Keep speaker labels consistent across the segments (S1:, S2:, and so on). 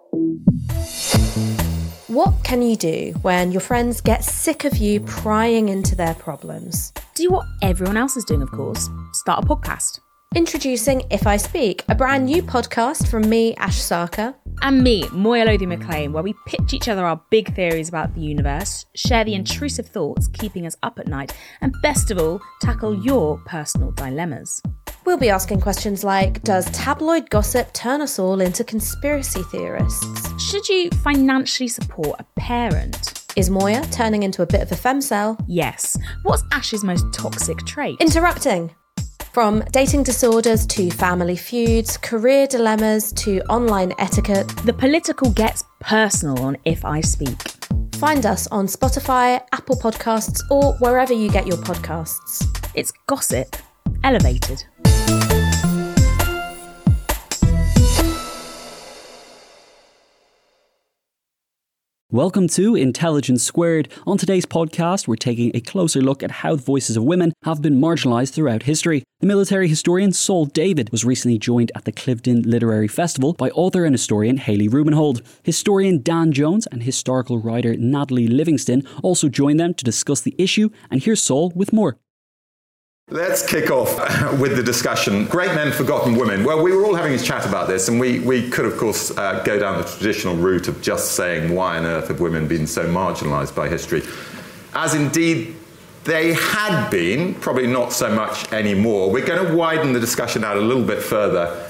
S1: What can you do when your friends get sick of you prying into their problems?
S2: Do what everyone else is doing, of course. Start a podcast.
S1: Introducing If I Speak, a brand new podcast from me, Ash Sarkar.
S2: And me, Moya Lothian-McLean, where we pitch each other our big theories about the universe, share the intrusive thoughts keeping us up at night, and best of all, tackle your personal dilemmas.
S1: We'll be asking questions like, does tabloid gossip turn us all into conspiracy theorists?
S2: Should you financially support a parent?
S1: Is Moya turning into a bit of a femcel?
S2: Yes. What's Ash's most toxic trait?
S1: Interrupting. From dating disorders to family feuds, career dilemmas to online etiquette.
S2: The political gets personal on If I Speak.
S1: Find us on Spotify, Apple Podcasts, or wherever you get your podcasts.
S2: It's gossip, elevated.
S3: Welcome to Intelligence Squared. On today's podcast, we're taking a closer look at how the voices of women have been marginalised throughout history. The military historian Saul David was recently joined at the Cliveden Literary Festival by author and historian Hayley Rubenhold. Historian Dan Jones and historical writer Natalie Livingston also joined them to discuss the issue, and here's Saul with more.
S4: Let's kick off with the discussion. Great men, forgotten women. Well, we were all having a chat about this, and we could, of course, go down the traditional route of just saying why on earth have women been so marginalised by history, as indeed they had been, probably not so much anymore. We're going to widen the discussion out a little bit further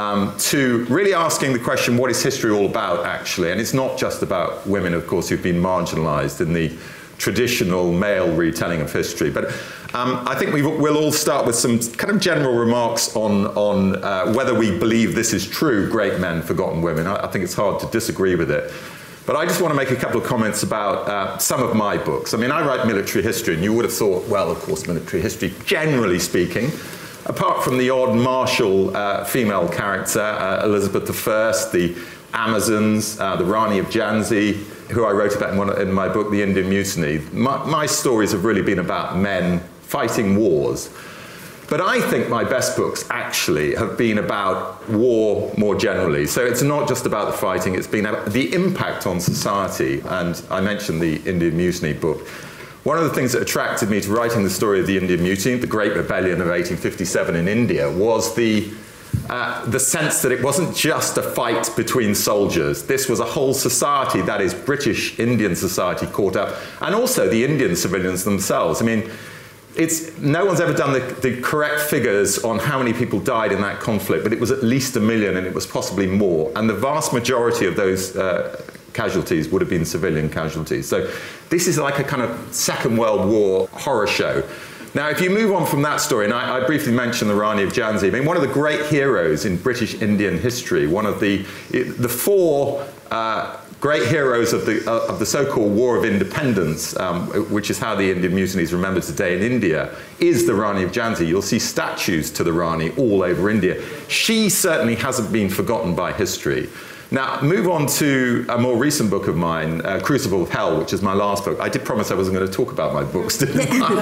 S4: to really asking the question, what is history all about, actually? And it's not just about women, of course, who've been marginalised in the traditional male retelling of history. But I think we'll all start with some kind of general remarks on whether we believe this is true, great men, forgotten women. I think it's hard to disagree with it. But I just want to make a couple of comments about some of my books. I mean, I write military history, and you would have thought, well, of course, military history, generally speaking, apart from the odd martial female character, Elizabeth I, the Amazons, the Rani of Jhansi, who I wrote about in my book, The Indian Mutiny. My stories have really been about men fighting wars. But I think my best books actually have been about war more generally. So it's not just about the fighting, it's been about the impact on society. And I mentioned the Indian Mutiny book. One of the things that attracted me to writing the story of the Indian Mutiny, the Great Rebellion of 1857 in India, was the sense that it wasn't just a fight between soldiers. This was a whole society, that is British Indian society, caught up, and also the Indian civilians themselves. I mean, no one's ever done the correct figures on how many people died in that conflict, but it was at least 1 million, and it was possibly more. And the vast majority of those casualties would have been civilian casualties. So this is like a kind of Second World War horror show. Now, if you move on from that story, and I briefly mentioned the Rani of Jhansi, I mean, one of the great heroes in British Indian history, one of the four great heroes of the so-called War of Independence, which is how the Indian Mutiny is remembered today in India, is the Rani of Jhansi. You'll see statues to the Rani all over India. She certainly hasn't been forgotten by history. Now, move on to a more recent book of mine, Crucible of Hell, which is my last book. I did promise I wasn't going to talk about my books, didn't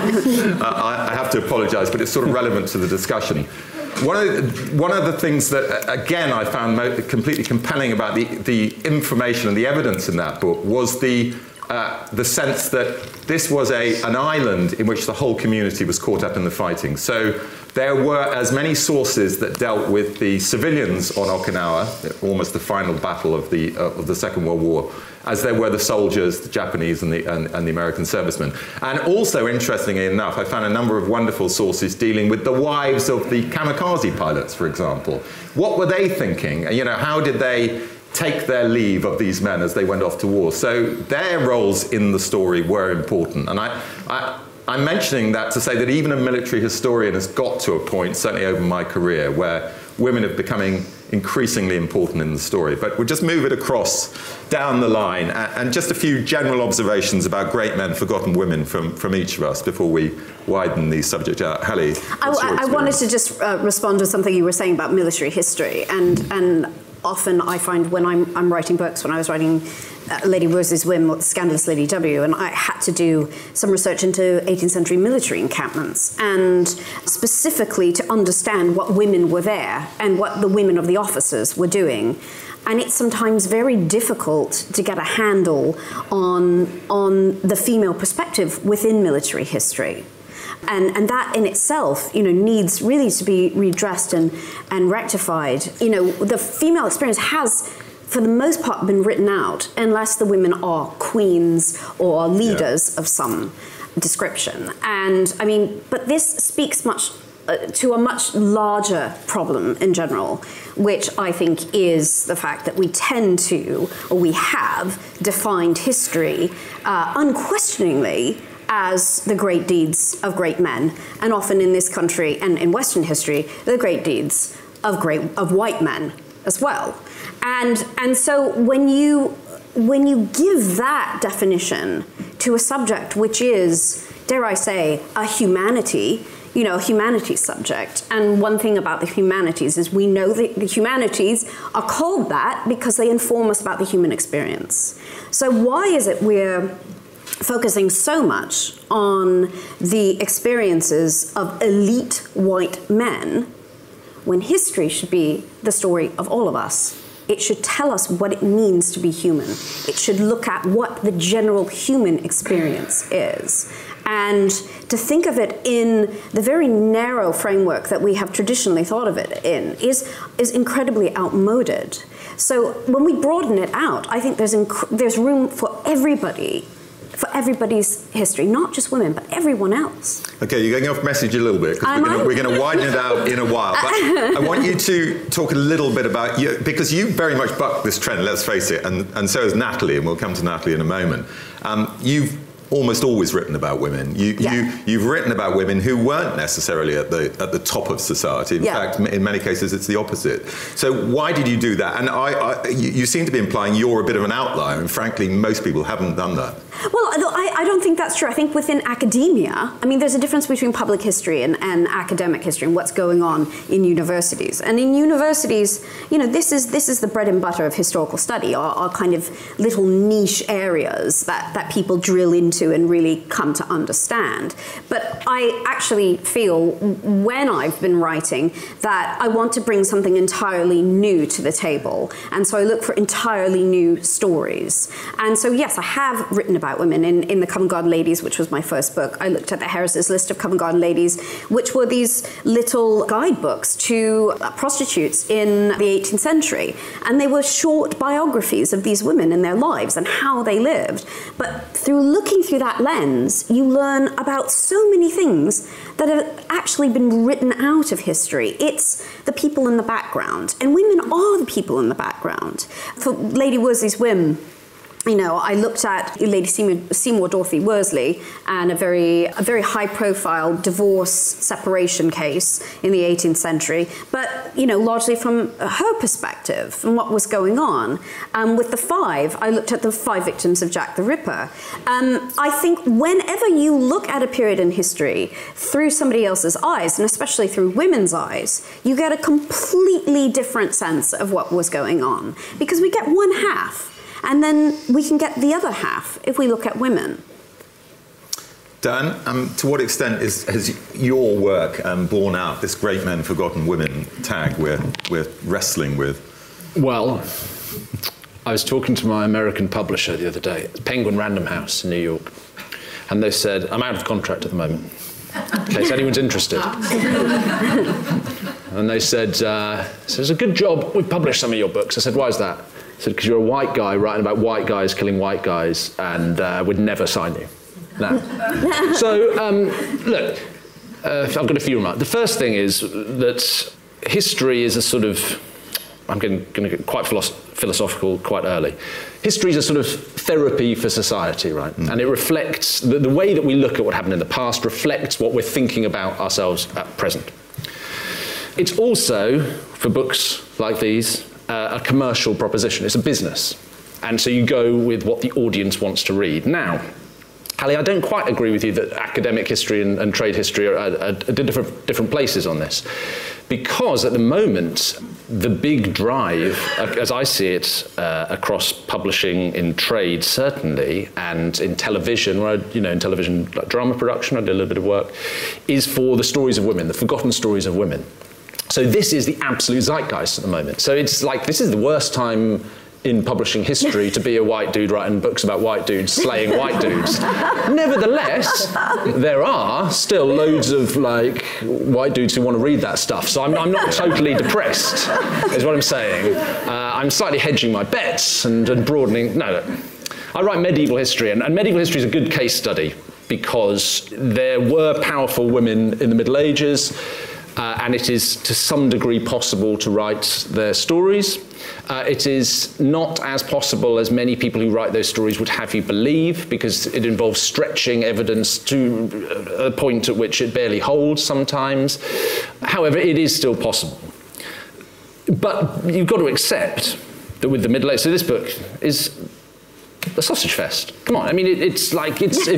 S4: I? I have to apologise, but it's sort of relevant to the discussion. One of the things that, again, I found completely compelling about the information and the evidence in that book was the sense that this was an island in which the whole community was caught up in the fighting. So there were as many sources that dealt with the civilians on Okinawa, almost the final battle of the Second World War, as there were the soldiers, the Japanese and the American servicemen. And also, interestingly enough, I found a number of wonderful sources dealing with the wives of the kamikaze pilots, for example. What were they thinking? You know, how did they take their leave of these men as they went off to war? So their roles in the story were important. And I'm mentioning that to say that even a military historian has got to a point, certainly over my career, where women are becoming increasingly important in the story. But we'll just move it across down the line, and just a few general observations about great men, forgotten women from each of us before we widen the subject out. Hayley,
S5: I wanted to just respond to something you were saying about military history, and often I find when I'm writing books, when I was writing Lady Wolsey's Whim or Scandalous Lady W, and I had to do some research into 18th century military encampments, and specifically to understand what women were there and what the women of the officers were doing. And it's sometimes very difficult to get a handle on the female perspective within military history. And that in itself, needs really to be redressed and rectified. The female experience has, for the most part, been written out, unless the women are queens or leaders of some description. And but this speaks to a much larger problem in general, which I think is the fact that we we have defined history unquestioningly as the great deeds of great men, and often in this country and in Western history, the great deeds of white men as well. And so when you give that definition to a subject which is, dare I say, a humanities subject. And one thing about the humanities is we know that the humanities are called that because they inform us about the human experience. So why is it we're focusing so much on the experiences of elite white men when history should be the story of all of us? It should tell us what it means to be human. It should look at what the general human experience is. And to think of it in the very narrow framework that we have traditionally thought of it in is incredibly outmoded. So when we broaden it out, I think there's room for everybody, for everybody's history, not just women, but everyone else.
S4: Okay, you're going off message a little bit, because we're going to widen it out in a while. But I want you to talk a little bit about you, because you very much buck this trend, let's face it, and so has Natalie, and we'll come to Natalie in a moment. You've almost always written about women. You've written about women who weren't necessarily at the top of society. In fact, in many cases, it's the opposite. So why did you do that? And you seem to be implying you're a bit of an outlier, and frankly, most people haven't done that.
S5: Well, I don't think that's true. I think within academia, there's a difference between public history and academic history and what's going on in universities. And in universities, this is the bread and butter of historical study, are kind of little niche areas that people drill into and really come to understand. But I actually feel, when I've been writing, that I want to bring something entirely new to the table. And so I look for entirely new stories. And so, yes, I have written about women in the Covent Garden Ladies, which was my first book. I looked at the Harris's List of Covent Garden Ladies, which were these little guidebooks to prostitutes in the 18th century. And they were short biographies of these women and their lives and how they lived. But through looking through that lens, you learn about so many things that have actually been written out of history. It's the people in the background, and women are the people in the background. For Lady Wolsey's Whim, I looked at Lady Seymour Dorothy Worsley and a very high-profile divorce separation case in the 18th century, but largely from her perspective and what was going on. With the five, I looked at the 5 victims of Jack the Ripper. I think whenever you look at a period in history through somebody else's eyes, and especially through women's eyes, you get a completely different sense of what was going on, because we get one half. And then we can get the other half if we look at women.
S4: Dan, to what extent has your work borne out this great men, forgotten women tag we're wrestling with? Well,
S6: I was talking to my American publisher the other day, Penguin Random House in New York, and they said, I'm out of contract at the moment, in case anyone's interested. And they said, it's a good job we published some of your books. I said, why is that? I said, because you're a white guy writing about white guys killing white guys, and would never sign you. No. So, look, I've got a few remarks. The first thing is that history is a sort of, I'm going to get quite philosophical quite early. History is a sort of therapy for society, right? Mm. And it reflects, the way that we look at what happened in the past reflects what we're thinking about ourselves at present. It's also, for books like these, a commercial proposition. It's a business. And so you go with what the audience wants to read. Now, Hallie, I don't quite agree with you that academic history and trade history are different places on this. because at the moment, the big drive, as I see it, across publishing in trade certainly, and in television, where in television like drama production, I did a little bit of work, is for the stories of women, the forgotten stories of women. So this is the absolute zeitgeist at the moment. So it's like, this is the worst time in publishing history to be a white dude writing books about white dudes slaying white dudes. Nevertheless, there are still loads of like white dudes who want to read that stuff. So I'm not totally depressed, is what I'm saying. I'm slightly hedging my bets and broadening. No. I write medieval history, and medieval history is a good case study because there were powerful women in the Middle Ages, and it is to some degree possible to write their stories. It is not as possible as many people who write those stories would have you believe, because it involves stretching evidence to a point at which it barely holds sometimes. However, it is still possible. But you've got to accept that with the Middle Ages, so this book is a sausage fest. Come on, I mean, it's men.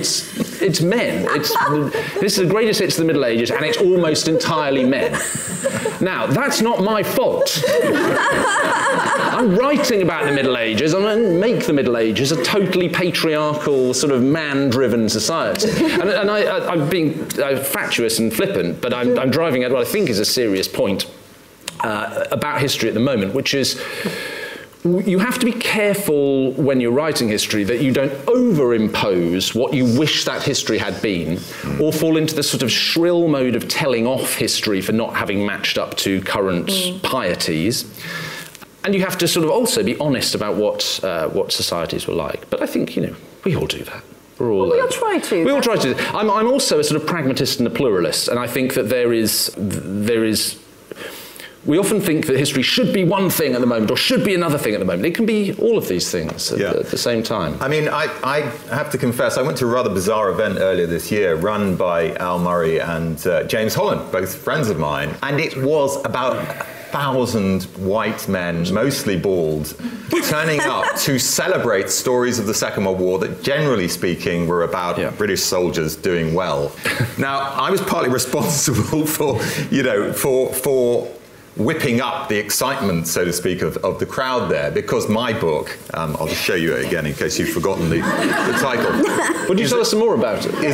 S6: This is the greatest hits of the Middle Ages, and it's almost entirely men. Now, that's not my fault. I'm writing about the Middle Ages. I'm going to make the Middle Ages a totally patriarchal, sort of man-driven society. And I'm being fatuous and flippant, but I'm driving at what I think is a serious point about history at the moment, which is, you have to be careful when you're writing history that you don't overimpose what you wish that history had been, or fall into the sort of shrill mode of telling off history for not having matched up to current pieties. And you have to sort of also be honest about what societies were like. But I think, we all do that. We all try to. We all try to. I'm also a sort of pragmatist and a pluralist, and I think that there is. We often think that history should be one thing at the moment or should be another thing at the moment. It can be all of these things at the same time.
S4: I mean, I have to confess, I went to a rather bizarre event earlier this year run by Al Murray and James Holland, both friends of mine, and it was about 1,000 white men, mostly bald, turning up to celebrate stories of the Second World War that, generally speaking, were about British soldiers doing well. Now, I was partly responsible for whipping up the excitement, so to speak, of the crowd there, because my book, I'll just show you it again in case you've forgotten the title.
S6: Would you tell us some more about it?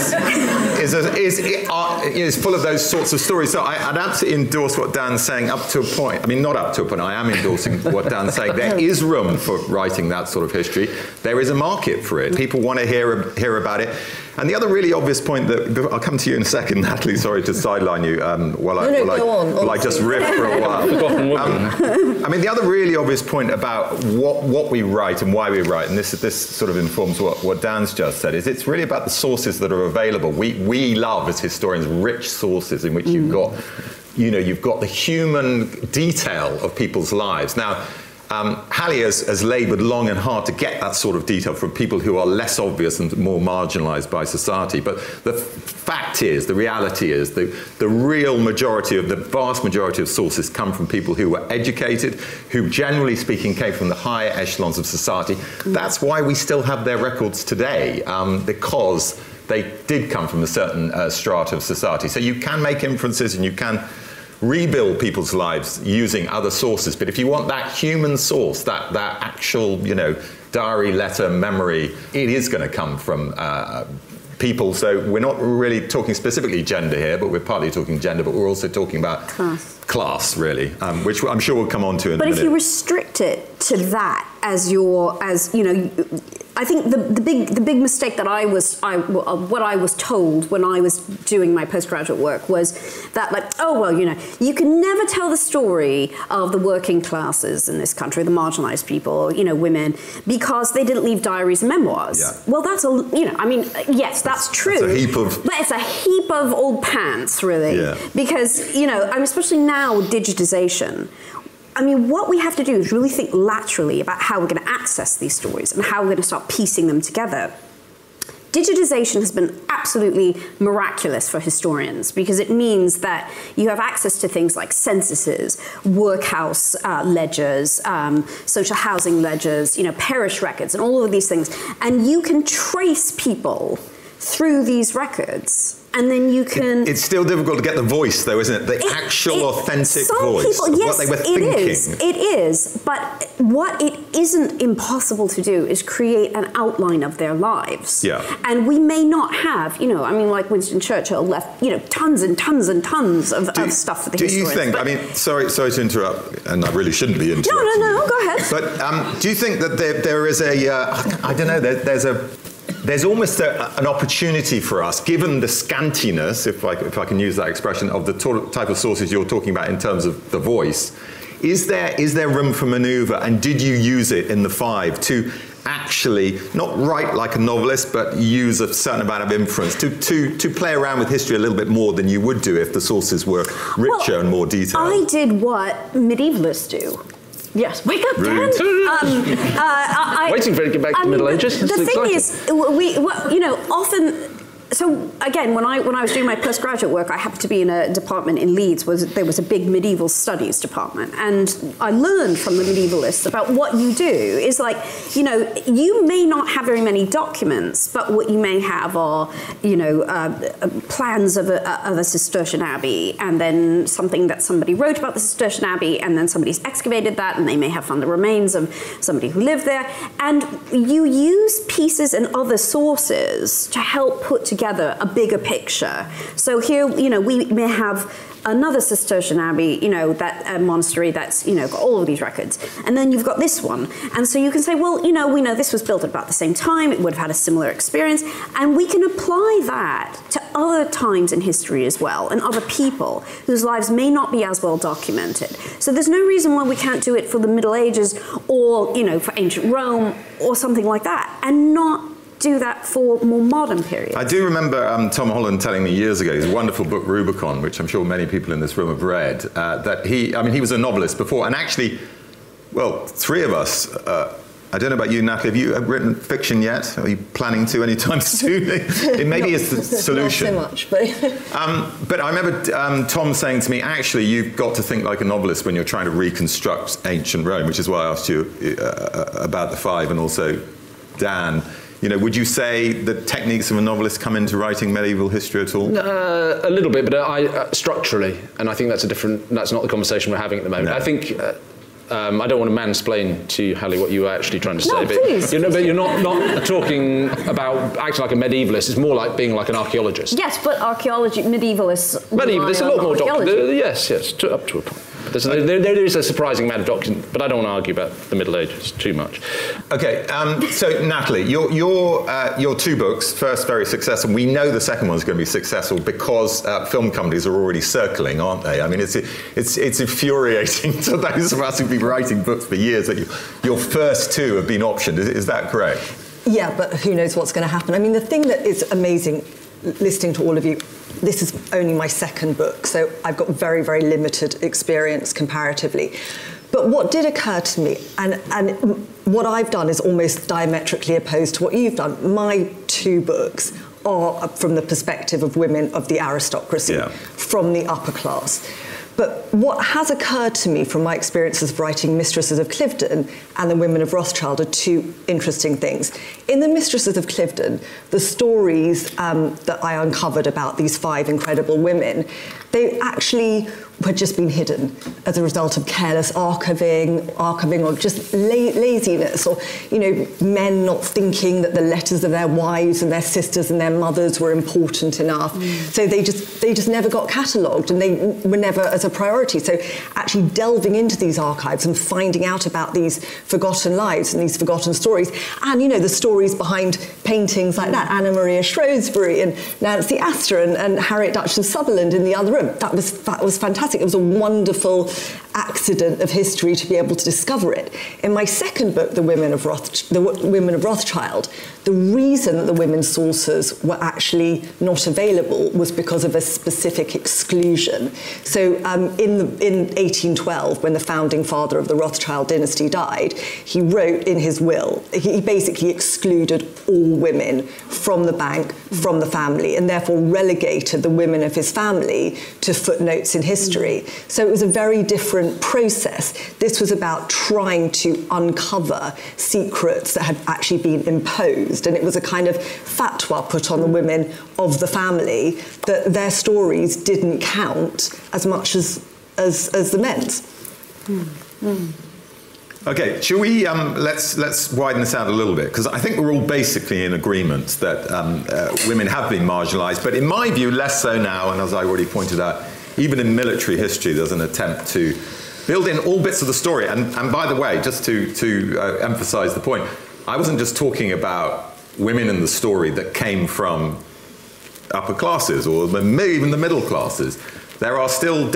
S4: Is full of those sorts of stories. So I'd absolutely endorse what Dan's saying up to a point. I mean, not up to a point. I am endorsing what Dan's saying. There is room for writing that sort of history. There is a market for it. People want to hear about it. And the other really obvious point that I'll come to you in a second, Natalie. Sorry to sideline you while I just riff for a while. I mean, the other really obvious point about what we write and why we write, and this sort of informs what Dan's just said, is it's really about the sources that are available. We love, as historians, rich sources in which you've got the human detail of people's lives. Now, Hallie has laboured long and hard to get that sort of detail from people who are less obvious and more marginalised by society. But the fact is, the reality is, the vast majority of sources come from people who were educated, who generally speaking came from the higher echelons of society. That's why we still have their records today, because they did come from a certain strata of society. So you can make inferences and you can rebuild people's lives using other sources, but if you want that human source, that actual, diary, letter, memory, it is going to come from people. So we're not really talking specifically gender here, but we're partly talking gender, but we're also talking about class really, which I'm sure we'll come on to in a minute.
S5: But if you restrict it to that I think the big mistake that what I was told when I was doing my postgraduate work was that, you can never tell the story of the working classes in this country, the marginalized people, women, because they didn't leave diaries and memoirs. Yeah. Well, that's yes, that's true.
S4: But
S5: it's a heap of old pants, really. Yeah. Because, especially now with digitization, what we have to do is really think laterally about how we're going to access these stories and how we're going to start piecing them together. Digitization has been absolutely miraculous for historians because it means that you have access to things like censuses, workhouse ledgers, social housing ledgers, parish records, and all of these things. And you can trace people through these records. And then you can...
S4: It's still difficult to get the voice, though, isn't it? The actual authentic voice of what they were thinking.
S5: It is. But what it isn't impossible to do is create an outline of their lives.
S4: Yeah.
S5: And we may not have, like Winston Churchill left, tons and tons and tons of stuff for the historians. Do you
S4: think, sorry to interrupt, and I really shouldn't be interrupting.
S5: No, go ahead.
S4: But do you think that there is I don't know, there's almost an opportunity for us, given the scantiness, if I can use that expression, of the type of sources you're talking about in terms of the voice. Is there room for manoeuvre, and did you use it in the 5 to actually not write like a novelist, but use a certain amount of inference to play around with history a little bit more than you would do if the sources were richer and more detailed?
S5: I did what medievalists do. Yes, wake up, Dan.
S6: Waiting for you to get back to the Middle Ages.
S5: The thing is, often. So again, when I was doing my postgraduate work, I happened to be in a department in Leeds where there was a big medieval studies department, and I learned from the medievalists about what you do is you may not have very many documents, but what you may have are plans of a Cistercian abbey, and then something that somebody wrote about the Cistercian abbey, and then somebody's excavated that, and they may have found the remains of somebody who lived there, and you use pieces and other sources to help put together a bigger picture. So here, we may have another Cistercian abbey, that monastery that's, got all of these records. And then you've got this one. And so you can say, well, we know this was built at about the same time. It would have had a similar experience. And we can apply that to other times in history as well, and other people whose lives may not be as well documented. So there's no reason why we can't do it for the Middle Ages or, for ancient Rome or something like that, and not do that for more modern periods. I
S4: do remember Tom Holland telling me years ago, his wonderful book Rubicon, which I'm sure many people in this room have read, that he was a novelist before, and actually, well, 3 of us, I don't know about you, Natalie, have you written fiction yet? Are you planning to anytime soon? It maybe is the solution.
S7: Not so much,
S4: but I remember Tom saying to me, actually, you've got to think like a novelist when you're trying to reconstruct ancient Rome, which is why I asked you about the 5, and also Dan. Would you say the techniques of a novelist come into writing medieval history at all?
S6: A little bit, but I structurally, and I think that's not the conversation we're having at the moment. No. I think I don't want to mansplain to you, Hallie, what you were actually trying to say.
S5: Please.
S6: But you're not talking about acting like a medievalist. It's more like being like an archaeologist.
S5: Yes, but medievalists
S6: a lot more document. Yes, up to a point. There is a surprising amount of document, but I don't want to argue about the Middle Ages too much.
S4: Okay, so Natalie, your 2 books, first very successful. We know the second one's going to be successful because film companies are already circling, aren't they? I mean, it's infuriating to those of us who've been writing books for years that your first 2 have been optioned. Is that correct?
S7: Yeah, but who knows what's going to happen? I mean, the thing that is amazing, listening to all of you, this is only my 2nd book, so I've got very, very limited experience comparatively. But what did occur to me, and what I've done is almost diametrically opposed to what you've done. My 2 books are from the perspective of women of the aristocracy, from the upper class. But what has occurred to me from my experiences of writing Mistresses of Cliveden and The Women of Rothschild are 2 interesting things. In The Mistresses of Cliveden, the stories that I uncovered about these 5 incredible women, they actually had just been hidden as a result of careless archiving or just laziness, or men not thinking that the letters of their wives and their sisters and their mothers were important enough. So they just never got catalogued, and they were never as a priority. So actually delving into these archives and finding out about these forgotten lives and these forgotten stories, and the stories behind paintings like that, Anna Maria Shrewsbury and Nancy Astor and Harriet Duchess of Sutherland in the other room. That was fantastic. It was a wonderful accident of history to be able to discover it. In my 2nd book, The Women of Rothschild, the reason that the women's sources were actually not available was because of a specific exclusion. So in 1812, when the founding father of the Rothschild dynasty died, he wrote in his will, he basically excluded all women from the bank, from the family, and therefore relegated the women of his family to footnotes in history. history. So it was a very different process. This was about trying to uncover secrets that had actually been imposed, and it was a kind of fatwa put on the women of the family that their stories didn't count as much as the men's.
S4: Okay, shall we, let's widen this out a little bit, because I think we're all basically in agreement that women have been marginalised, but in my view, less so now, and as I already pointed out, even in military history, there's an attempt to build in all bits of the story. And by the way, just to emphasise the point, I wasn't just talking about women in the story that came from upper classes or even the middle classes. There are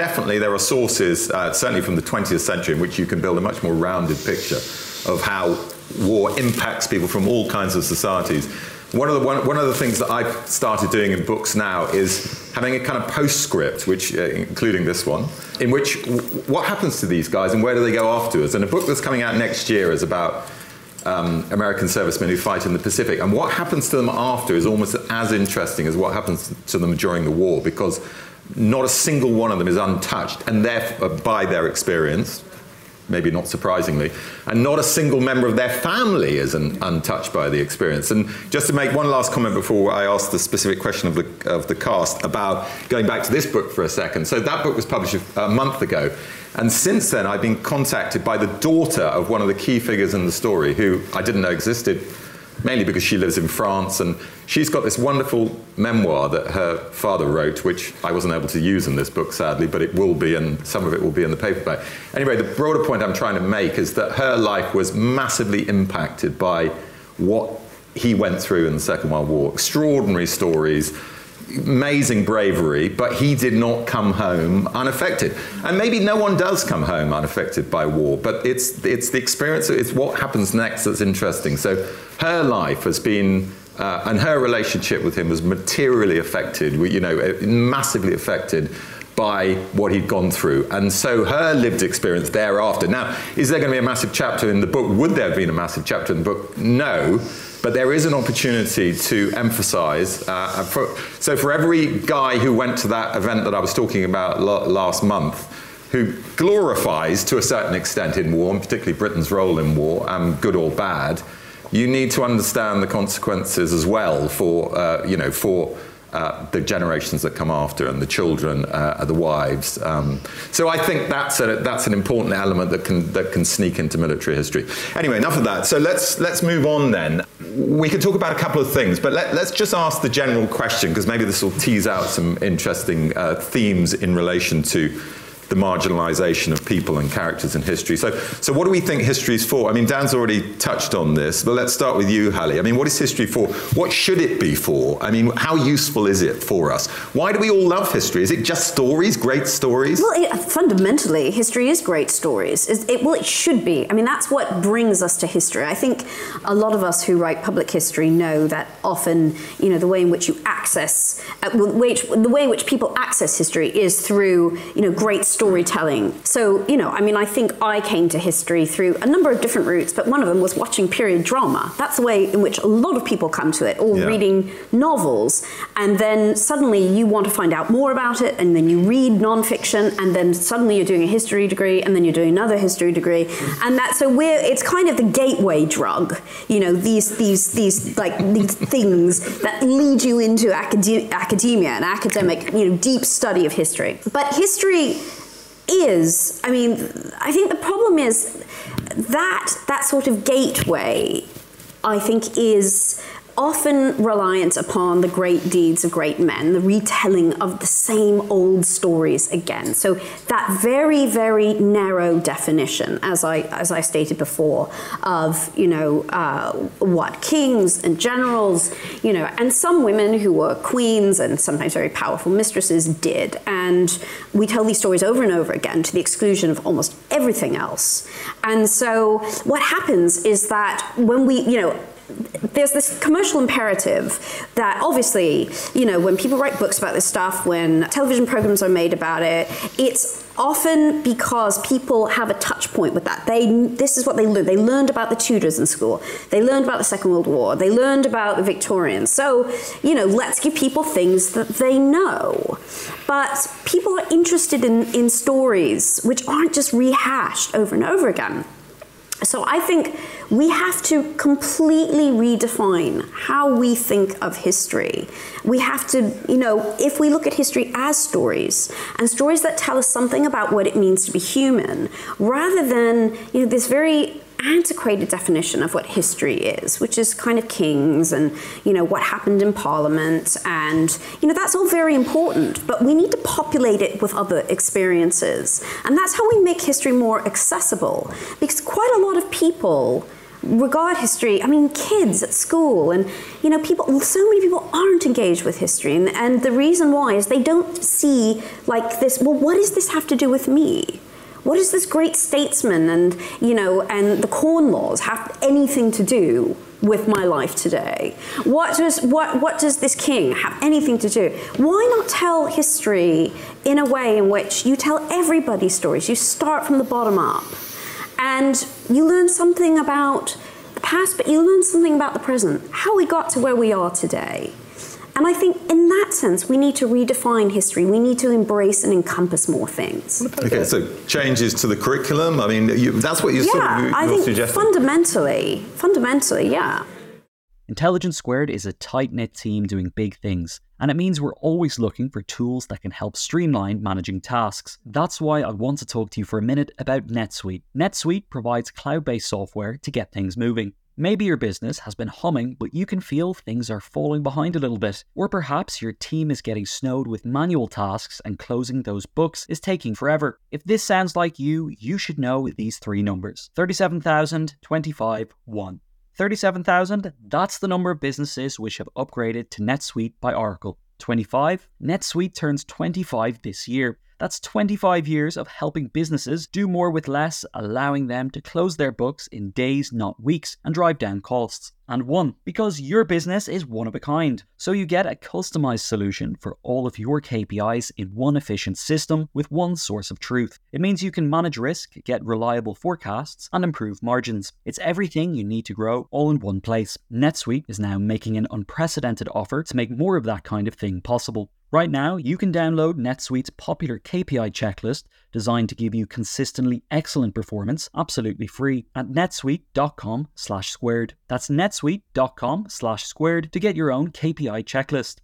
S4: sources, certainly from the 20th century, in which you can build a much more rounded picture of how war impacts people from all kinds of societies. One of the things that I've started doing in books now is having a kind of postscript, which, including this one, in which what happens to these guys and where do they go afterwards? And a book that's coming out next year is about American servicemen who fight in the Pacific. And what happens to them after is almost as interesting as what happens to them during the war, because not a single one of them is untouched, and therefore, by their experience, maybe not surprisingly, and not a single member of their family is untouched by the experience. And just to make one last comment before I ask the specific question of the cast about going back to this book for a second. So that book was published a month ago, and since then I've been contacted by the daughter of one of the key figures in the story, who I didn't know existed, mainly because she lives in France, and she's got this wonderful memoir that her father wrote, which I wasn't able to use in this book, sadly, but it will be, and some of it will be in the paperback. Anyway, the broader point I'm trying to make is that her life was massively impacted by what he went through in the Second World War. Extraordinary stories, amazing bravery, but he did not come home unaffected. And maybe no one does come home unaffected by war, but it's the experience, it's what happens next that's interesting. So her life has been, and her relationship with him was materially affected, massively affected by what he'd gone through. And so her lived experience thereafter. Now, is there going to be a massive chapter in the book? Would there have been a massive chapter in the book? No. But there is an opportunity to emphasise. So for every guy who went to that event that I was talking about last month, who glorifies to a certain extent in war, and particularly Britain's role in war, good or bad, you need to understand the consequences as well for the generations that come after, and the children, the wives. So I think that's an important element that can sneak into military history. Anyway, enough of that. So let's move on then. We could talk about a couple of things, but let's just ask the general question, because maybe this will tease out some interesting themes in relation to the marginalisation of people and characters in history. So what do we think history is for? I mean, Dan's already touched on this, but let's start with you, Hallie. I mean, what is history for? What should it be for? I mean, how useful is it for us? Why do we all love history? Is it just stories, great stories?
S5: Well, fundamentally, history is great stories. It should be. I mean, that's what brings us to history. I think a lot of us who write public history know that often, the way in which you access, the way in which people access history is through, great storytelling. So, I think I came to history through a number of different routes, but one of them was watching period drama. That's the way in which a lot of people come to it, or reading novels. And then suddenly you want to find out more about it, and then you read nonfiction, and then suddenly you're doing a history degree, and then you're doing another history degree. And it's kind of the gateway drug, these things that lead you into academia and academic, deep study of history. But history I think the problem is that sort of gateway, I think, is often reliant upon the great deeds of great men, the retelling of the same old stories again. So that very, very narrow definition, as I stated before, of what kings and generals, and some women who were queens and sometimes very powerful mistresses did, and we tell these stories over and over again to the exclusion of almost everything else. And so what happens is that when there's this commercial imperative that obviously, when people write books about this stuff, when television programs are made about it, it's often because people have a touch point with that. This is what they learned. They learned about the Tudors in school. They learned about the Second World War. They learned about the Victorians. So, let's give people things that they know. But people are interested in stories which aren't just rehashed over and over again. So I think we have to completely redefine how we think of history. We have to, if we look at history as stories, and stories that tell us something about what it means to be human, rather than, this very antiquated definition of what history is, which is kind of kings and, what happened in Parliament. And, that's all very important, but we need to populate it with other experiences. And that's how we make history more accessible, because quite a lot of people regard history, kids at school and, so many people aren't engaged with history. And the reason why is they don't see like this, well, what does this have to do with me? What does this great statesman and, and the Corn Laws have anything to do with my life today? What does this king have anything to do? Why not tell history in a way in which you tell everybody's stories? You start from the bottom up and you learn something about the past, but you learn something about the present, how we got to where we are today. And I think in that sense, we need to redefine history. We need to embrace and encompass more things.
S4: Okay, so changes to the curriculum. That's what you're suggesting.
S5: Fundamentally, yeah.
S3: Intelligence Squared is a tight-knit team doing big things, and it means we're always looking for tools that can help streamline managing tasks. That's why I want to talk to you for a minute about NetSuite. NetSuite provides cloud-based software to get things moving. Maybe your business has been humming, but you can feel things are falling behind a little bit. Or perhaps your team is getting snowed with manual tasks and closing those books is taking forever. If this sounds like you should know these three numbers. 37,000, 25, 1. 37,000, that's the number of businesses which have upgraded to NetSuite by Oracle. 25, NetSuite turns 25 this year. That's 25 years of helping businesses do more with less, allowing them to close their books in days, not weeks, and drive down costs. And 1, because your business is one of a kind. So you get a customized solution for all of your KPIs in one efficient system with one source of truth. It means you can manage risk, get reliable forecasts, and improve margins. It's everything you need to grow all in one place. NetSuite is now making an unprecedented offer to make more of that kind of thing possible. Right now, you can download NetSuite's popular KPI checklist designed to give you consistently excellent performance absolutely free at netsuite.com/squared. That's netsuite.com/squared to get your own KPI checklist.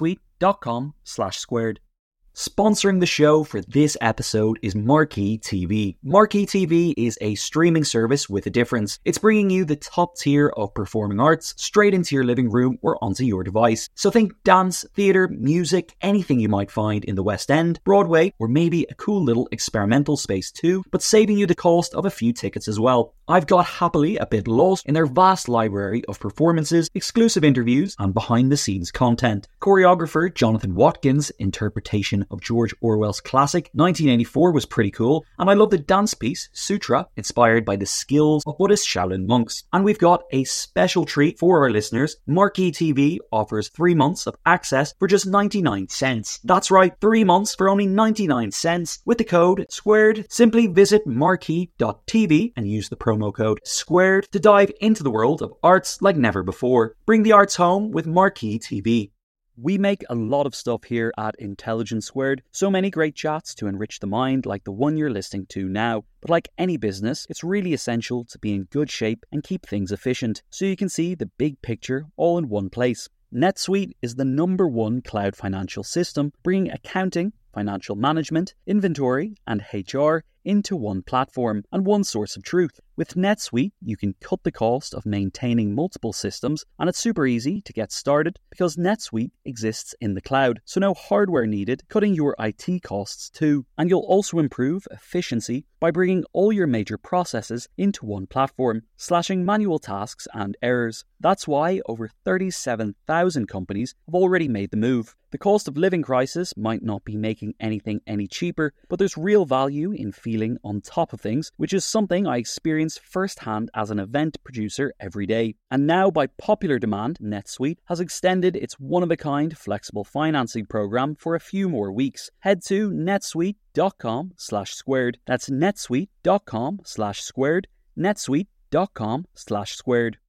S3: netsuite.com/squared. Sponsoring the show for this episode is Marquee TV. Marquee TV is a streaming service with a difference. It's bringing you the top tier of performing arts straight into your living room or onto your device. So think dance, theatre, music, anything you might find in the West End, Broadway, or maybe a cool little experimental space too, but saving you the cost of a few tickets as well. I've got happily a bit lost in their vast library of performances, exclusive interviews, and behind-the-scenes content. Choreographer Jonathan Watkins' interpretation of George Orwell's classic 1984 was pretty cool, and I love the dance piece Sutra, inspired by the skills of Buddhist Shaolin monks. And we've got a special treat for our listeners. Marquee TV offers 3 months of access for just 99 cents. That's right, 3 months for only 99 cents. With the code SQUARED, simply visit marquee.tv and use the promo code SQUARED to dive into the world of arts like never before. Bring the arts home with Marquee TV. We make a lot of stuff here at Intelligence Squared, so many great chats to enrich the mind like the one you're listening to now. But like any business, it's really essential to be in good shape and keep things efficient, so you can see the big picture all in one place. NetSuite is the #1 cloud financial system, bringing accounting, financial management, inventory, and HR into one platform and one source of truth. With NetSuite, you can cut the cost of maintaining multiple systems, and it's super easy to get started because NetSuite exists in the cloud, so no hardware needed, cutting your IT costs too. And you'll also improve efficiency by bringing all your major processes into one platform, slashing manual tasks and errors. That's why over 37,000 companies have already made the move. The cost of living crisis might not be making anything any cheaper, but there's real value in feeling on top of things, which is something I experience firsthand as an event producer every day. And now, by popular demand, NetSuite has extended its one-of-a-kind flexible financing program for a few more weeks. Head to netsuite.com/squared. That's netsuite.com/squared. netsuite.com/squared.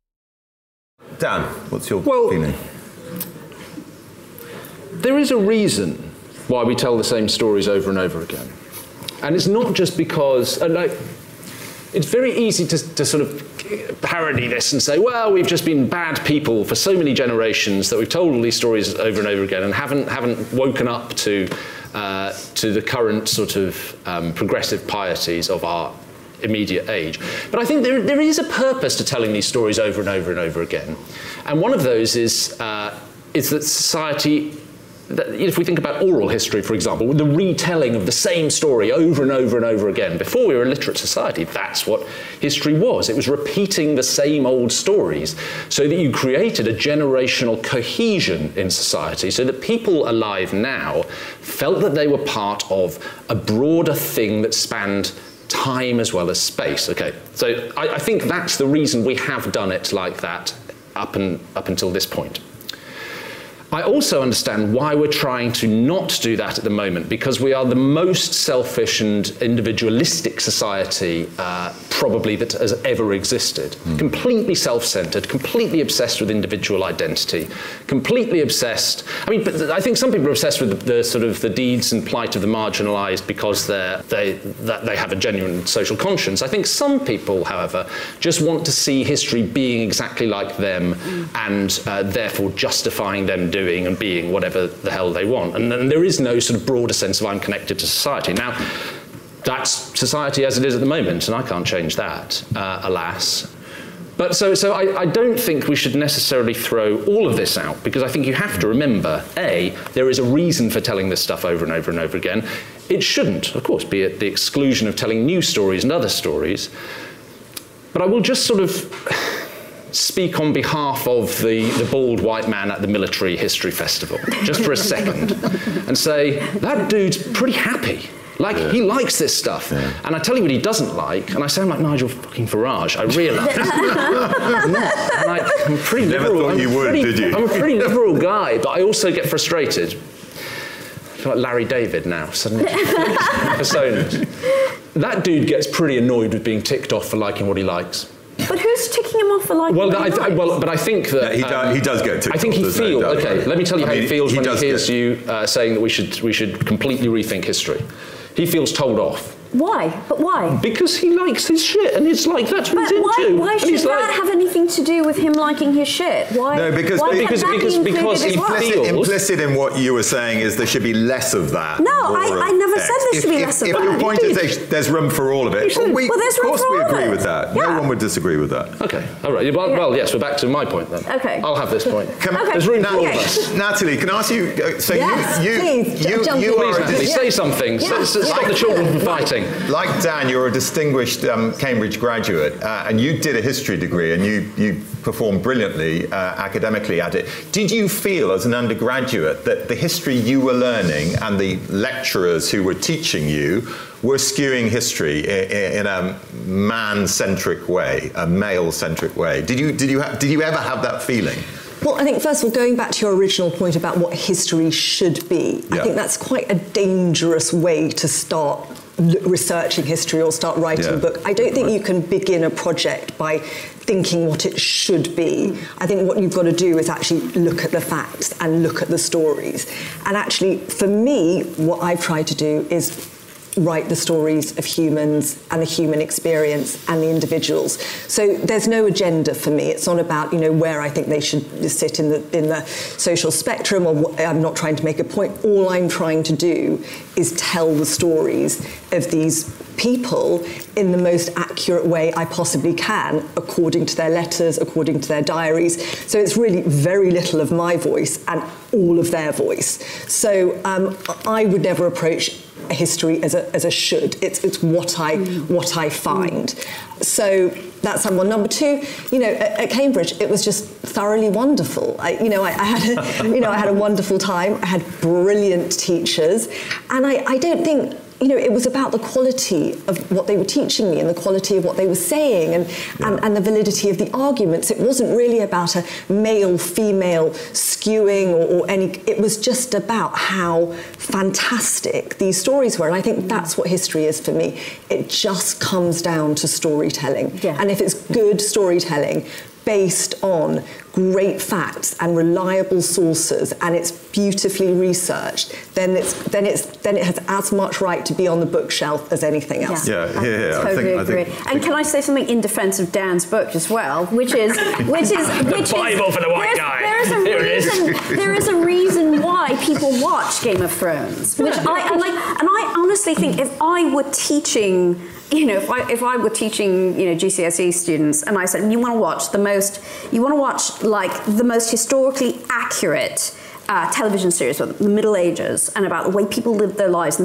S4: Dan, what's your feeling?
S6: There is a reason why we tell the same stories over and over again. And it's not just because, it's very easy to sort of parody this and say, well, we've just been bad people for so many generations that we've told all these stories over and over again and haven't woken up to the current sort of progressive pieties of our immediate age. But I think there is a purpose to telling these stories over and over and over again. And one of those is that society, if we think about oral history, for example, the retelling of the same story over and over and over again. Before we were a literate society, that's what history was. It was repeating the same old stories so that you created a generational cohesion in society, so that people alive now felt that they were part of a broader thing that spanned time as well as space. Okay, so I think that's the reason we have done it like that up until this point. I also understand why we're trying to not do that at the moment, because we are the most selfish and individualistic society probably that has ever existed. Completely self-centered, completely obsessed with individual identity, completely obsessed. I mean, but I think some people are obsessed with the sort of the deeds and plight of the marginalized because they have a genuine social conscience. I think some people, however, just want to see history being exactly like them and therefore justifying them doing and being whatever the hell they want. And there is no sort of broader sense of I'm connected to society. Now, that's society as it is at the moment, and I can't change that, alas. But so I don't think we should necessarily throw all of this out, because I think you have to remember, A, there is a reason for telling this stuff over and over and over again. It shouldn't, of course, be at the exclusion of telling new stories and other stories. But I will just sort of speak on behalf of the bald white man at the Military History Festival, just for a second, and say, that dude's pretty happy. Like, he likes this stuff. Yeah. And I tell you what he doesn't like, and I sound like Nigel fucking Farage, I realise. I'm pretty liberal.
S4: Never thought you would, did you?
S6: I'm a pretty liberal guy, but I also get frustrated. I feel like Larry David now, suddenly. Personas. That dude gets pretty annoyed with being ticked off for liking what he likes.
S5: But who's ticking him off for liking what he likes?
S6: But I think that...
S4: he does get ticked off.
S6: I think he feels... Okay, let me tell you how he feels when he hears you saying that we should completely rethink history. He feels told off.
S5: Why? But why?
S6: Because he likes his shit, and it's like, that's what he's into.
S5: Why should that have anything to do with him liking his shit? Why?
S4: No, because implicit in what you were saying is there should be less of that.
S5: No, I never said there should be less of that.
S4: If your point is there's room for all of it,
S5: of course we agree
S4: with that.
S5: Yeah.
S4: No one would disagree with that.
S6: Okay, all right. Well, yes, we're back to my point then.
S5: Okay.
S6: I'll have this point. There's room for all of us.
S4: Natalie, can I ask you? So
S5: please,
S6: Natalie, say something. Stop the children from fighting.
S4: Like Dan, you're a distinguished Cambridge graduate, and you did a history degree, and you performed brilliantly academically at it. Did you feel, as an undergraduate, that the history you were learning and the lecturers who were teaching you were skewing history in a man-centric way, a male-centric way? Did you ever have that feeling?
S7: Well, I think, first of all, going back to your original point about what history should be, I think that's quite a dangerous way to start researching history or start writing a book. I don't think you can begin a project by thinking what it should be. I think what you've got to do is actually look at the facts and look at the stories. And actually, for me, what I've tried to do is write the stories of humans and the human experience and the individuals. So there's no agenda for me. It's not about, where I think they should sit in the social spectrum, or I'm not trying to make a point. All I'm trying to do is tell the stories of these people in the most accurate way I possibly can, according to their letters, according to their diaries. So it's really very little of my voice and all of their voice. So I would never approach history as a should. It's what I find. So that's number one. Number two, at Cambridge, it was just thoroughly wonderful. I had a wonderful time. I had brilliant teachers, and I don't think it was about the quality of what they were teaching me and the quality of what they were saying and the validity of the arguments. It wasn't really about a male-female skewing or any... It was just about how fantastic these stories were. And I think that's what history is for me. It just comes down to storytelling. Yeah. And if it's good storytelling, based on great facts and reliable sources, and it's beautifully researched, then it has as much right to be on the bookshelf as anything else.
S4: Yeah.
S5: I totally agree. And can I say something in defence of Dan's book as well, which is
S6: the Bible for the white guy.
S5: There is a reason why people watch Game of Thrones, which I honestly think if I were teaching. If I were teaching, GCSE students, and I said, you want to watch the most historically accurate television series about the Middle Ages and about the way people lived their lives, the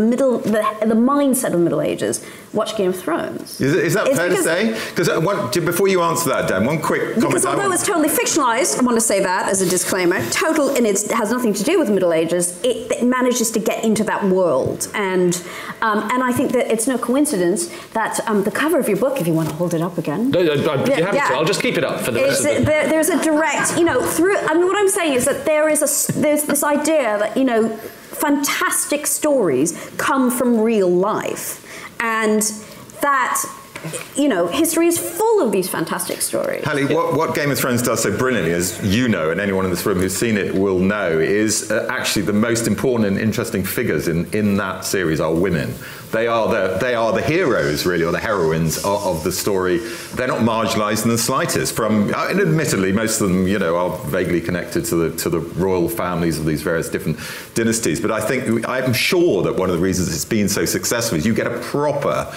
S5: mindset of the Middle Ages, watch Game of Thrones.
S4: Is that fair to say? Because before you answer that, Dan, one quick comment.
S5: Because although it's totally fictionalized, I want to say that as a disclaimer, and it has nothing to do with the Middle Ages, it manages to get into that world. And I think that it's no coincidence that the cover of your book, if you want to hold it up again.
S6: No, you have to. I'll just keep it up for the rest of the...
S5: There's a direct, what I'm saying is that there's this idea that, fantastic stories come from real life. And that, history is full of these fantastic stories.
S4: Hallie, what Game of Thrones does so brilliantly, as you know, and anyone in this room who's seen it will know, is actually the most important and interesting figures in that series are women. They are the heroes, really, or the heroines of the story. They're not marginalised in the slightest. And admittedly, most of them, are vaguely connected to the royal families of these various different dynasties. But I'm sure that one of the reasons it's been so successful is you get a proper,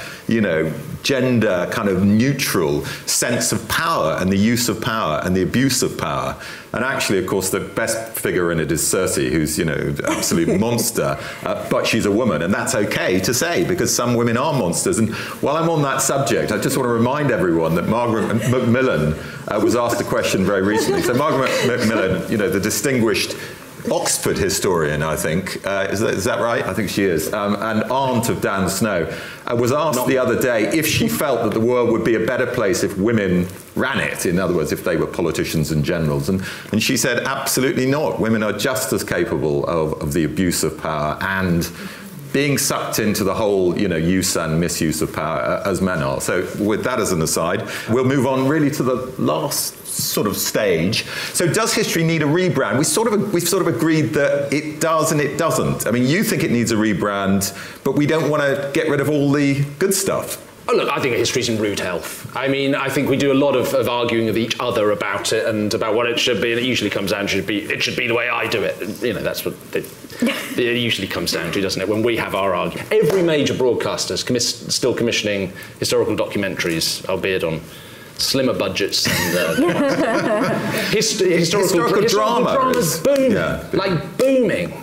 S4: gender kind of neutral sense of power and the use of power and the abuse of power. And actually, of course, the best figure in it is Cersei, who's, absolute monster, but she's a woman, and that's okay to say, because some women are monsters. And while I'm on that subject, I just want to remind everyone that Margaret Macmillan was asked a question very recently. So Margaret Macmillan, the distinguished Oxford historian, I think, is that right? I think she is, and aunt of Dan Snow, was asked the other day if she felt that the world would be a better place if women ran it, in other words, if they were politicians and generals, and she said absolutely not. Women are just as capable of the abuse of power and being sucked into the whole, use and misuse of power as men are. So with that as an aside, we'll move on really to the last sort of stage. So does history need a rebrand? We've sort of agreed that it does and it doesn't. I mean, you think it needs a rebrand, but we don't want to get rid of all the good stuff.
S6: Oh, look, I think history's in rude health. I mean, I think we do a lot of arguing with each other about it and about what it should be, and it usually comes down to it should be the way I do it. That's what it usually comes down to, doesn't it, when we have our argument. Every major broadcaster is still commissioning historical documentaries, albeit on slimmer budgets and historical dramas booming.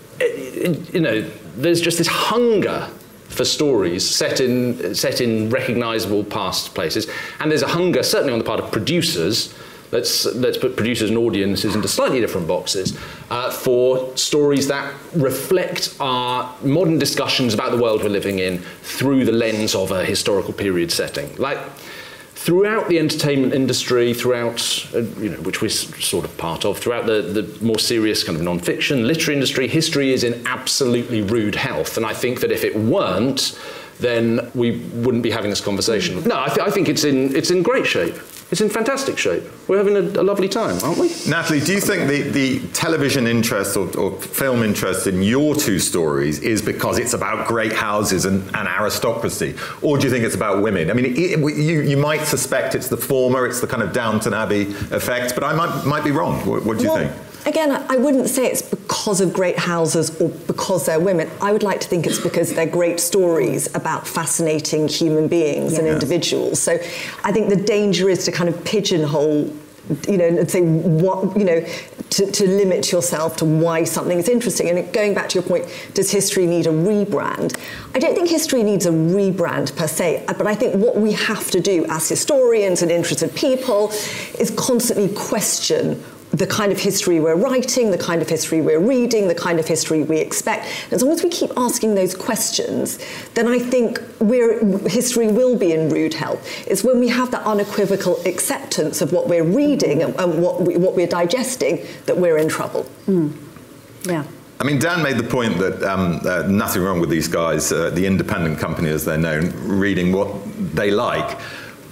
S6: There's just this hunger for stories set in recognisable past places, and there's a hunger certainly on the part of producers. Let's put producers and audiences into slightly different boxes for stories that reflect our modern discussions about the world we're living in through the lens of a historical period setting. Like, throughout the entertainment industry, which we're sort of part of, throughout the more serious kind of non-fiction, literary industry, history is in absolutely rude health. And I think that if it weren't, then we wouldn't be having this conversation. No, I think it's in great shape. It's in fantastic shape. We're having a lovely time, aren't we?
S4: Natalie, do you think the television interest or film interest in your two stories is because it's about great houses and aristocracy? Or do you think it's about women? I mean, you might suspect it's the former, it's the kind of Downton Abbey effect, but I might be wrong. What do you think?
S7: Again, I wouldn't say it's because of great houses or because they're women. I would like to think it's because they're great stories about fascinating human beings and individuals. So I think the danger is to kind of pigeonhole, and say what, to limit yourself to why something is interesting. And going back to your point, does history need a rebrand? I don't think history needs a rebrand per se, but I think what we have to do as historians and interested people is constantly question the kind of history we're writing, the kind of history we're reading, the kind of history we expect. As long as we keep asking those questions, then I think history will be in rude health. It's when we have that unequivocal acceptance of what we're reading and what we're digesting that we're in trouble.
S5: Yeah.
S4: I mean, Dan made the point that nothing wrong with these guys, the independent company as they're known, reading what they like.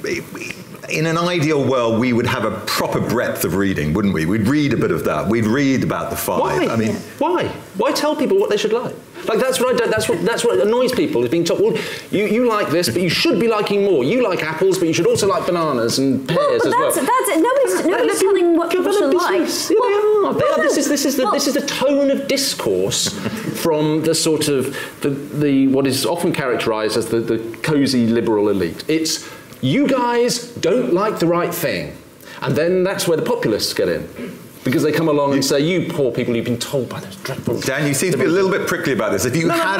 S4: in an ideal world, we would have a proper breadth of reading, wouldn't we? We'd read a bit of that. We'd read about the five.
S6: Why?
S4: I mean,
S6: why? Why tell people what they should like? Like that's what I don't. That's what annoys people is being told. Well, you like this, but you should be liking more. You like apples, but you should also like bananas and pears as well.
S5: That's nobody's telling what people should like.
S6: Yeah, they are. This is the tone of discourse from the sort of the what is often characterised as the cosy liberal elite. It's you guys don't like the right thing, and then that's where the populists get in. Because they come along and say, you poor people, you've been told by those dreadful...
S4: Dan, you seem to be a little bit prickly about this. Have you had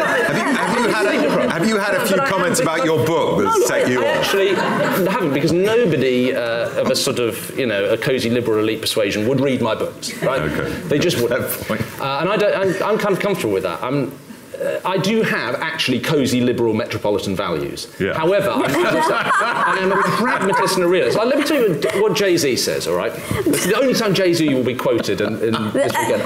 S4: a few comments about your book that set you off?
S6: I actually haven't, because nobody of a sort of, a cosy liberal elite persuasion would read my books, right? Okay. They just wouldn't. And I'm kind of comfortable with that. I do have actually cosy liberal metropolitan values. Yeah. However, I am a pragmatist and a realist. Let me tell you what Jay-Z says, all right? It's the only time Jay-Z will be quoted in this weekend.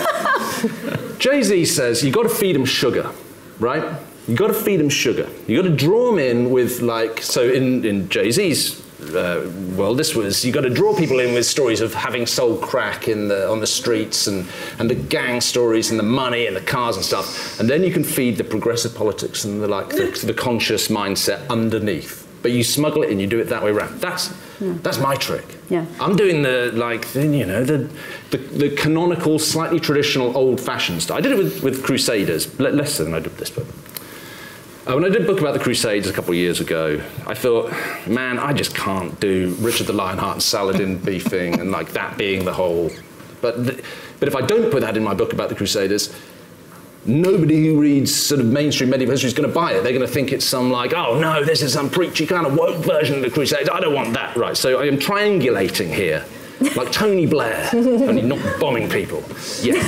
S6: Jay-Z says, you got to feed them sugar, right? You got to feed them sugar. You got to draw them in with so in Jay-Z's world, this was, you got to draw people in with stories of having sold crack on the streets and the gang stories and the money and the cars and stuff, and then you can feed the progressive politics and the conscious mindset underneath. But you smuggle it in, you do it that way around. That's my trick. Yeah. I'm doing the canonical, slightly traditional, old-fashioned stuff. I did it with Crusaders, less than I did this book. When I did a book about the Crusades a couple of years ago, I thought, man, I just can't do Richard the Lionheart and Saladin beefing and that being the whole... But if I don't put that in my book about the Crusaders, nobody who reads sort of mainstream medieval history is going to buy it. They're going to think it's some oh no, this is some preachy kind of woke version of the Crusades. I don't want that. Right, so I am triangulating here. Like Tony Blair, only not bombing people. Yet.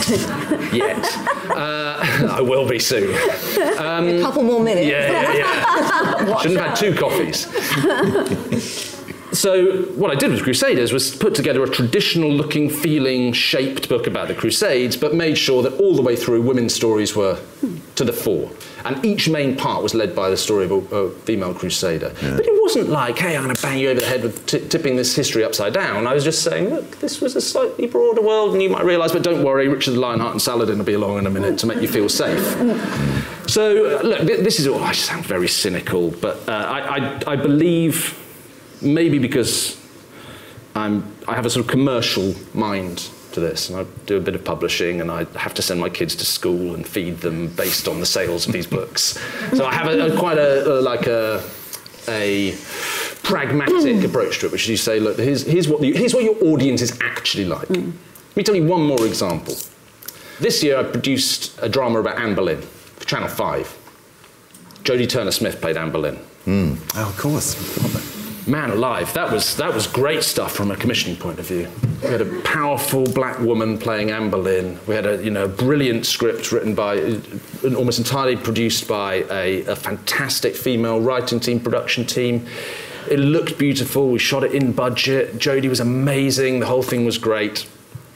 S6: I will be soon.
S7: A couple more minutes.
S6: Yeah. Shouldn't have had 2 coffees. So what I did with Crusaders was put together a traditional-looking, feeling, shaped book about the Crusades, but made sure that all the way through women's stories were to the fore. And each main part was led by the story of a female crusader. Yeah. But it wasn't like, hey, I'm going to bang you over the head with tipping this history upside down. I was just saying, look, this was a slightly broader world than you might realise, but don't worry, Richard the Lionheart and Saladin will be along in a minute to make you feel safe. So, look, this is all, I sound very cynical, but I believe, maybe because I have a sort of commercial mind to this, and I do a bit of publishing, and I have to send my kids to school and feed them based on the sales of these books. So I have quite a pragmatic approach to it, which is you say, look, here's what your audience is actually like. Let me tell you one more example. This year I produced a drama about Anne Boleyn for Channel 5. Jodie Turner-Smith played Anne Boleyn.
S4: Oh, of course.
S6: Man alive, that was great stuff from a commissioning point of view. We had a powerful black woman playing Anne Boleyn. We had a brilliant script written by, and almost entirely produced by a fantastic female writing team, production team. It looked beautiful. We shot it in budget. Jodie was amazing. The whole thing was great.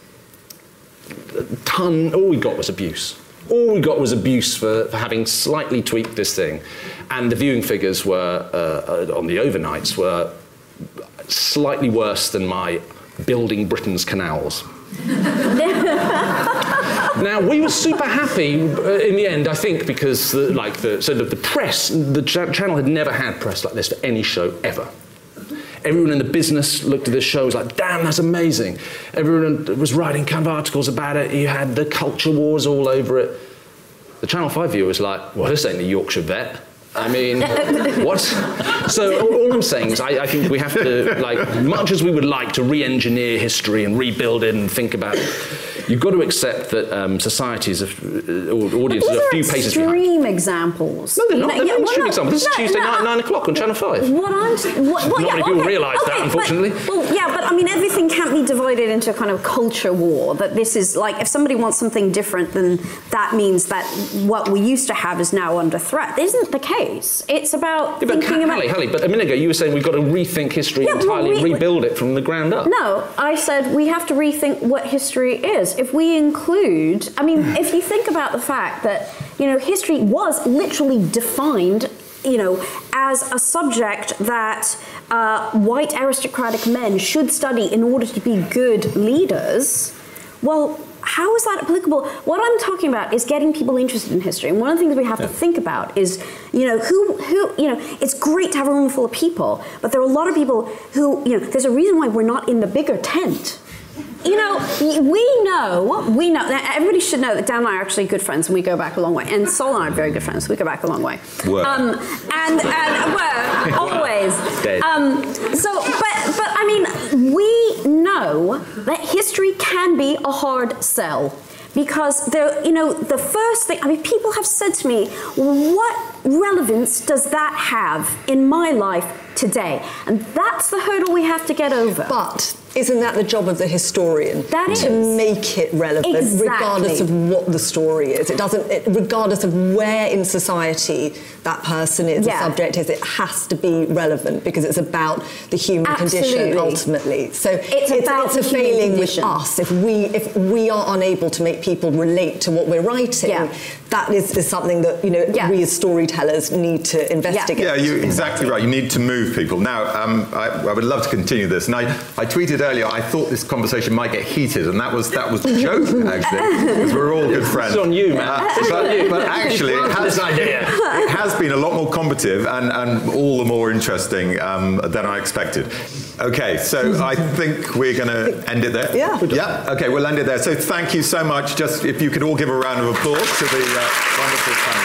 S6: All we got was abuse. All we got was abuse for having slightly tweaked this thing. And the viewing figures were, on the overnights, were slightly worse than my building Britain's canals. Now, we were super happy in the end, I think, because the press, the channel had never had press like this for any show ever. Everyone in the business looked at this show, was like, damn, that's amazing. Everyone was writing kind of articles about it. You had the culture wars all over it. The Channel 5 viewer was like, well, this ain't the Yorkshire Vet. I mean, what? So all I'm saying is I think we have to, much as we would like to re-engineer history and rebuild it and think about it, you've got to accept that societies or audiences are a few paces behind.
S5: Extreme examples.
S6: No, they're not. They're mainstream examples. This is Tuesday night, 9 o'clock on Channel 5. Not many people realise that, unfortunately.
S5: But I mean, everything can't be divided into a kind of culture war. That this is if somebody wants something different, then that means that what we used to have is now under threat. That isn't the case. It's about thinking about...
S6: Hallie, but a minute ago you were saying we've got to rethink history entirely and rebuild it from the ground up.
S5: No, I said we have to rethink what history is. If we include... I mean, if you think about the fact that, history was literally defined as a subject that white aristocratic men should study in order to be good leaders, well, how is that applicable? What I'm talking about is getting people interested in history. And one of the things we have to think about is, it's great to have a room full of people, but there are a lot of people who, there's a reason why we're not in the bigger tent. We know, now everybody should know that Dan and I are actually good friends and we go back a long way. And Sol and I are very good friends, so we go back a long way.
S4: Were.
S5: And always. But I mean, we know that history can be a hard sell. Because the first thing, people have said to me, what relevance does that have in my life today? And that's the hurdle we have to get over.
S7: But isn't that the job of the historian?
S5: That is.
S7: To make it relevant,
S5: Exactly.
S7: regardless of what the story is. Regardless of where in society that person is, the subject is, it has to be relevant because it's about the human condition ultimately. So it's a failing with us if we are unable to make people relate to what we're writing. Yeah. That is something that we as storytellers need to investigate.
S4: Yeah, you're exactly right. You need to move people. Now, I would love to continue this, and I tweeted earlier I thought this conversation might get heated, and that was the joke actually, because we're all good friends.
S6: It's on you, man.
S4: But actually, it has been a lot more combative and all the more interesting than I expected. Okay, so I think we're going to end it there.
S7: Yeah.
S4: Yeah. Okay, we'll end it there. So thank you so much. Just if you could all give a round of applause to the wonderful panel.